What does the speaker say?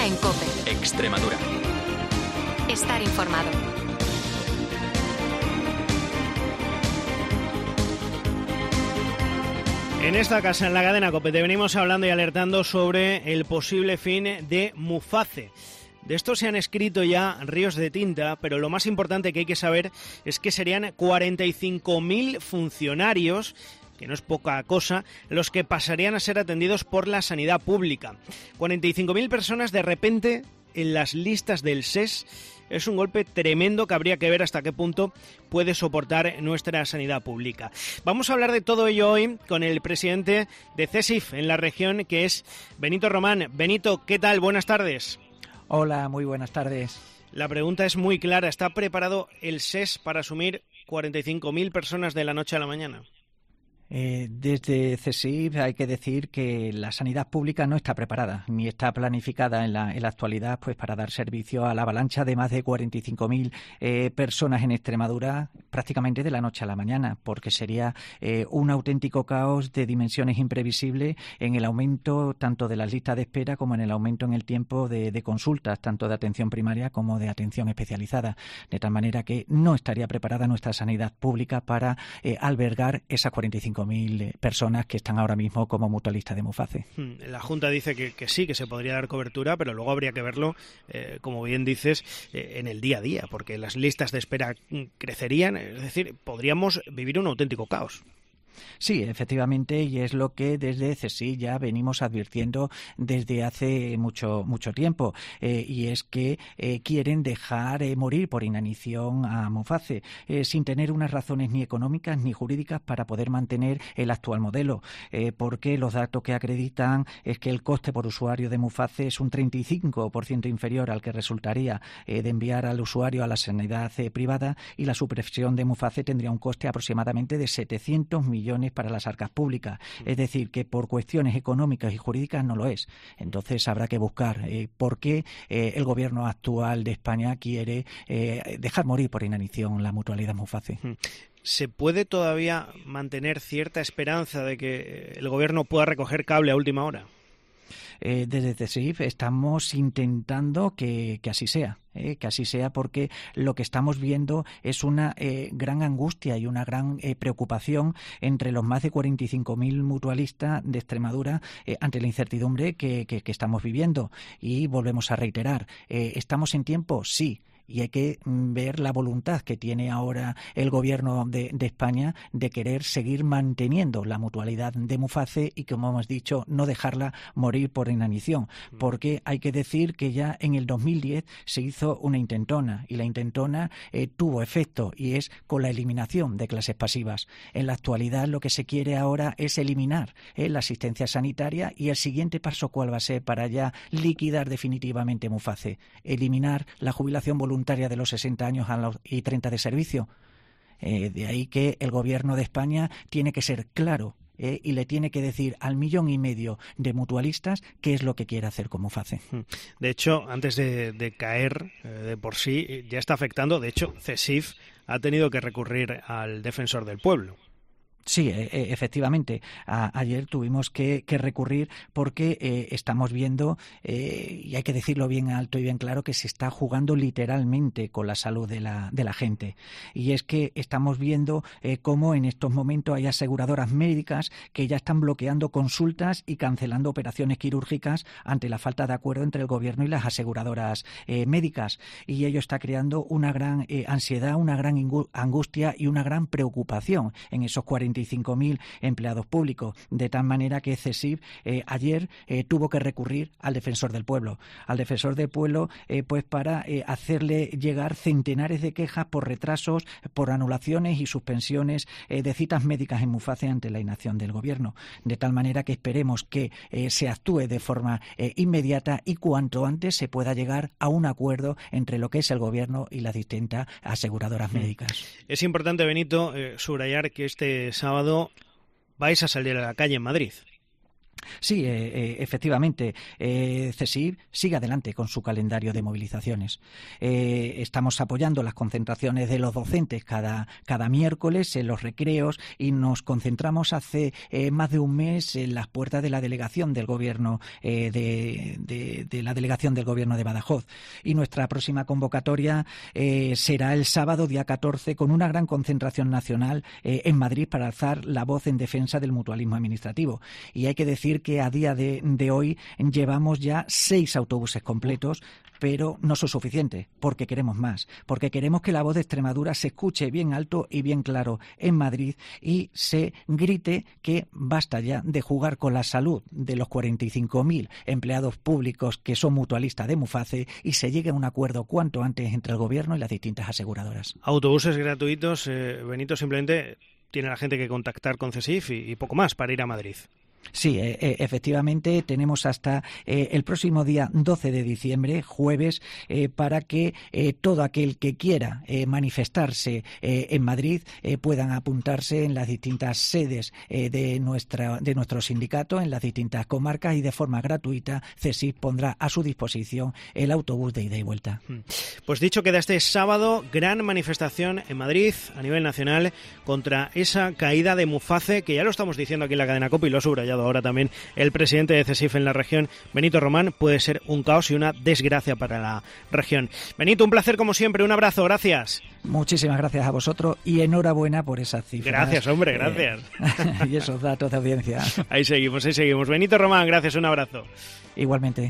En COPE. Extremadura. Estar informado. En esta casa, en la cadena COPE, te venimos hablando y alertando sobre el posible fin de Muface. De esto se han escrito ya ríos de tinta, pero lo más importante que hay que saber es que serían 45.000 funcionarios, que no es poca cosa, los que pasarían a ser atendidos por la sanidad pública. 45.000 personas de repente en las listas del SES. Es un golpe tremendo que habría que ver hasta qué punto puede soportar nuestra sanidad pública. Vamos a hablar de todo ello hoy con el presidente de CESIF en la región, que es Benito Román. Benito, ¿qué tal? Buenas tardes. Hola, muy buenas tardes. La pregunta es muy clara. ¿Está preparado el SES para asumir 45.000 personas de la noche a la mañana? Desde CESIF hay que decir que la sanidad pública no está preparada ni está planificada en la actualidad pues para dar servicio a la avalancha de más de 45.000 personas en Extremadura prácticamente de la noche a la mañana, porque sería un auténtico caos de dimensiones imprevisibles en el aumento tanto de las listas de espera como en el aumento en el tiempo de consultas, tanto de atención primaria como de atención especializada, de tal manera que no estaría preparada nuestra sanidad pública para albergar esas 45.000 personas que están ahora mismo como mutualistas de Muface. La Junta dice que sí, que se podría dar cobertura, pero luego habría que verlo, como bien dices, en el día a día, porque las listas de espera crecerían, es decir, podríamos vivir un auténtico caos. Sí, efectivamente, y es lo que desde CESIF ya venimos advirtiendo desde hace mucho tiempo, y es que quieren dejar morir por inanición a Muface, sin tener unas razones ni económicas ni jurídicas para poder mantener el actual modelo, porque los datos que acreditan es que el coste por usuario de Muface es un 35% inferior al que resultaría de enviar al usuario a la sanidad privada, y la supresión de Muface tendría un coste aproximadamente de 700 millones para las arcas públicas. Es decir, que por cuestiones económicas y jurídicas no lo es. Entonces habrá que buscar por qué el gobierno actual de España quiere dejar morir por inanición la mutualidad Muface. ¿Se puede todavía mantener cierta esperanza de que el gobierno pueda recoger cable a última hora? Desde CESIF estamos intentando que así sea. Que así sea, porque lo que estamos viendo es una gran angustia y una gran preocupación entre los más de 45.000 mutualistas de Extremadura ante la incertidumbre que estamos viviendo. Y volvemos a reiterar, ¿estamos en tiempo? Sí. Y hay que ver la voluntad que tiene ahora el gobierno de España de querer seguir manteniendo la mutualidad de Muface y, como hemos dicho, no dejarla morir por inanición. Porque hay que decir que ya en el 2010 se hizo una intentona, y la intentona tuvo efecto, y es con la eliminación de clases pasivas. En la actualidad lo que se quiere ahora es eliminar la asistencia sanitaria, y el siguiente paso, ¿cuál va a ser para ya liquidar definitivamente Muface? Eliminar la jubilación voluntaria de los 60 años y 30 de servicio. De ahí que el gobierno de España tiene que ser claro y le tiene que decir al 1,5 millones de mutualistas qué es lo que quiere hacer con Muface. De hecho, antes de caer de por sí, ya está afectando. De hecho, CESIF ha tenido que recurrir al Defensor del Pueblo. Sí, efectivamente. Ayer tuvimos que recurrir porque estamos viendo, y hay que decirlo bien alto y bien claro, que se está jugando literalmente con la salud de la gente. Y es que estamos viendo cómo en estos momentos hay aseguradoras médicas que ya están bloqueando consultas y cancelando operaciones quirúrgicas ante la falta de acuerdo entre el gobierno y las aseguradoras médicas. Y ello está creando una gran ansiedad, una gran angustia y una gran preocupación en esos 45.000 empleados públicos, de tal manera que CESIF ayer tuvo que recurrir al Defensor del Pueblo. Al Defensor del Pueblo pues para hacerle llegar centenares de quejas por retrasos, por anulaciones y suspensiones de citas médicas en Muface ante la inacción del Gobierno. De tal manera que esperemos que se actúe de forma inmediata y cuanto antes se pueda llegar a un acuerdo entre lo que es el Gobierno y las distintas aseguradoras médicas. Es importante, Benito, subrayar que este sábado vais a salir a la calle en Madrid. Sí, efectivamente, CSIC sigue adelante con su calendario de movilizaciones. Estamos apoyando las concentraciones de los docentes cada miércoles en los recreos y nos concentramos hace más de un mes en las puertas de la delegación del gobierno de la delegación del gobierno de Badajoz. Y nuestra próxima convocatoria será el sábado día 14 con una gran concentración nacional en Madrid para alzar la voz en defensa del mutualismo administrativo. Y hay que decir que a día de hoy llevamos ya 6 autobuses completos, pero no son suficientes, porque queremos más, porque queremos que la voz de Extremadura se escuche bien alto y bien claro en Madrid y se grite que basta ya de jugar con la salud de los 45.000 empleados públicos que son mutualistas de Muface y se llegue a un acuerdo cuanto antes entre el Gobierno y las distintas aseguradoras. Autobuses gratuitos, Benito, simplemente tiene la gente que contactar con CSIF y poco más para ir a Madrid. Sí, efectivamente tenemos hasta el próximo día 12 de diciembre, jueves, para que todo aquel que quiera manifestarse en Madrid puedan apuntarse en las distintas sedes de nuestro sindicato, en las distintas comarcas y de forma gratuita CSIC pondrá a su disposición el autobús de ida y vuelta. Pues dicho, queda este sábado gran manifestación en Madrid a nivel nacional contra esa caída de Muface, que ya lo estamos diciendo aquí en la cadena COPE y lo ha subrayado ahora también el presidente de CSIF en la región, Benito Román. Puede ser un caos y una desgracia para la región. Benito, un placer como siempre, un abrazo, gracias. Muchísimas gracias a vosotros y enhorabuena por esas cifras. Gracias, hombre, gracias. Y esos datos de audiencia. Ahí seguimos. Benito Román, gracias, un abrazo. Igualmente.